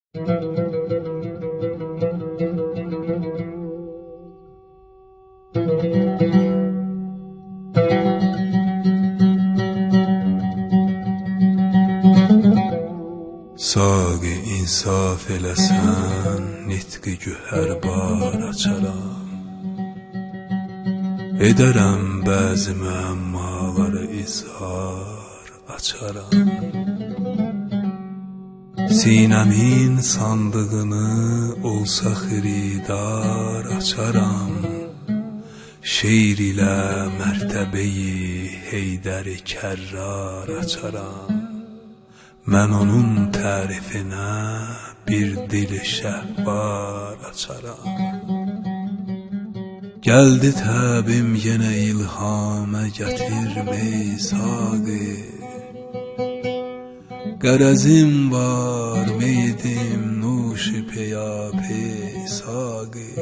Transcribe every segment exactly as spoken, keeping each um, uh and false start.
Saqi insaf eləsən, nitqi gühər bar açaram. Edərəm bəzi müəmmaları izhar açaram. Sinəmin sandığını olsa xiridar açaram. Şeir ilə mərtəbəyi Heydəri kərrar açaram. Mən onun tərifinə bir dil şəhvar açaram. Gəldi təbim yenə ilhamə gətirməy saqi. Qərəzim var meydim nuşi peyapey saqi.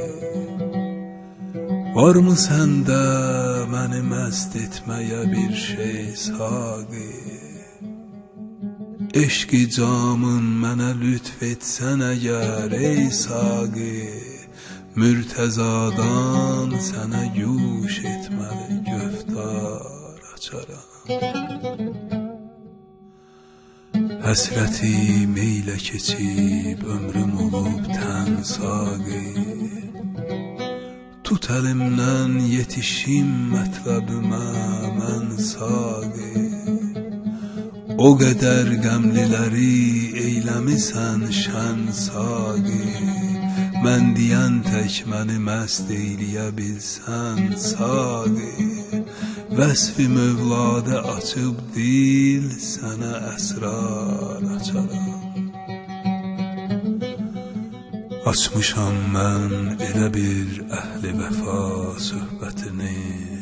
Varmı səndə məni məst etməyə bir şey saqi? Eşqi camın mənə lütf etsən əgər ey saqi. Mürtəzadan sənə yuş etməli göftar açaram. Həsrəti meylə keçib ömrüm olub tən saqi. Tut əlimdən yetişim mətləbümə mən saqi. O qədər qəmliləri eyləmisən şən saqi. Mən deyən tək məni məst eyləyə bilsən saqi. Vəsf-i mövladə açıb dil sənə əsrar açaram. Açmışam mən elə bir əhli vəfa söhbətini.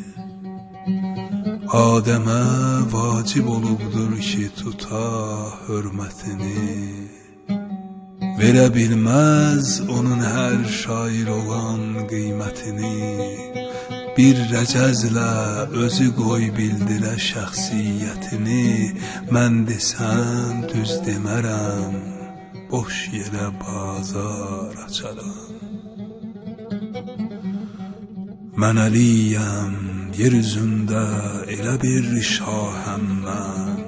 Adəmə vacib olubdur ki tuta hörmətini. Verə bilməz onun hər şair olan qiymətini. Bir rəcəzlə özü qoy bildirə şəxsiyyətini. Mən desən düz demərəm, boş yerə bazar açaram. Mən əliyəm, yer üzündə elə bir şahəm mən.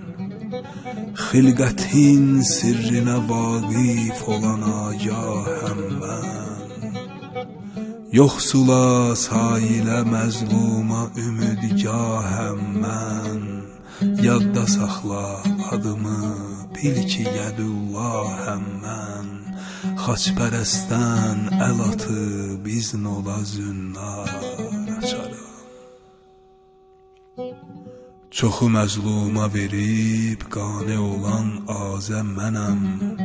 Xilqətin sirrinə vaqif olan agahəm mən. Yoxsula, sailə, məzluma ümidgahəm mən. Yadda saxla adımı, bil ki yədullahəm mən. Xaçpərəstdən əl atıb izn ola zünnar açaram. Çoxu məzluma verib qane olan azə mənəm.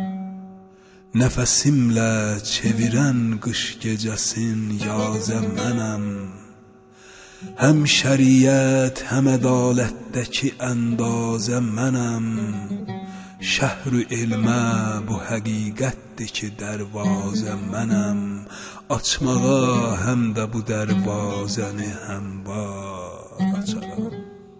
Nəfəsimlə çevirən qış gecəsin yazə mənəm. Həm şəriət, həm ədalətdəki əndazə mənəm. Şəhr-ü elmə bu həqiqətdir ki dərvazə mənəm. Açmağa həm də bu dərvazəni həmvar açaram.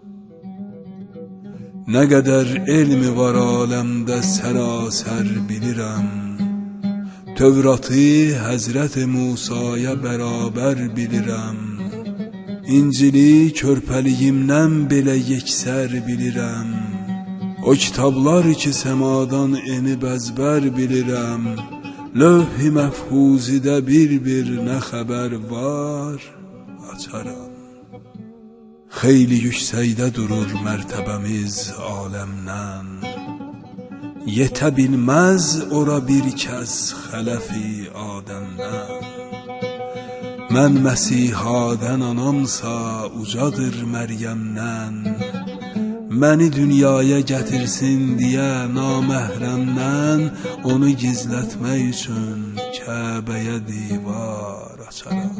Nə qədər elmi var aləmdə sərasər bilirəm. Tövratı Həzrət-i Musaya bərabər bilirəm. İncili körpəliyimdən belə yeksər bilirəm. O kitablar ki səmadan enib əzbər bilirəm. Lövh-i məhfuzidə bir-bir nə xəbər var açaram. Xeyli yüksəkdə durur mərtəbəmiz aləmdən. Yetə bilməz ora bir kəs xələfi Adəmdən. Mən Məsihadən anamsa ucadır Məryəmdən. Məni dünyaya gətirsin deyə naməhrəmdən. Onu gizlətmək üçün Kəbəyə divar açaram.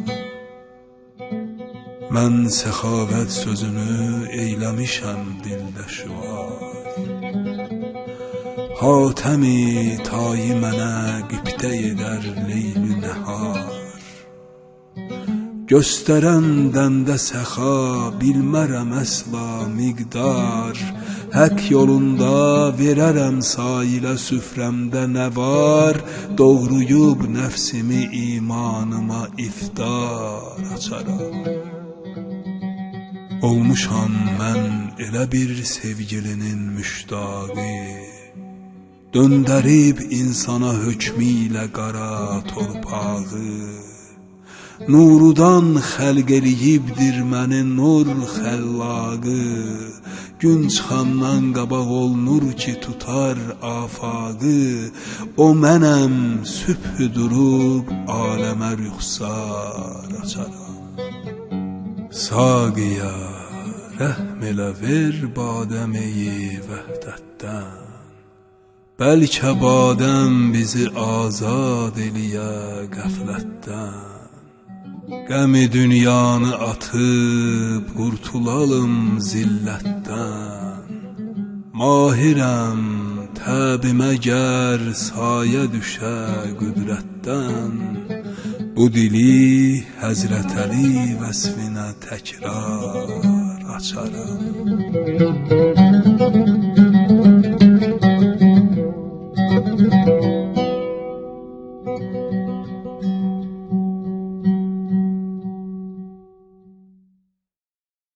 Mən səxavət sözünü eyləmişəm dildə şüar. Hatəmi tayı mənə qibtə edər leyl-i nəhar. Göstərən dəndə səxa bilmərəm əsla miqdar. Hak yolunda verərəm sailə süfrəmdə nə var, doğruyub nəfsimi imanıma iftar açaram. Olmuşam mən elə bir sevgilinin müştaqı, döndərib insana hökmü ilə qara torpağı. Nurudan xəlq eləyibdir məni nur xəllaqı, gün çıxandan qabaq olunur ki tutar afağı. O mənəm sübh durub aləmə rüxsar açaram. Saqiya rəhm elə ver badəmeyi vəhdətdən, bəlkə badəm bizi azad eləyə qəflətdən. Qəmi dünyanı atıb qurtulalım zillətdən. Mahirəm təbimə gər sayə düşə qüdrətdən. Bu dili Həzrət Əli vəsfinə təkrar açaram.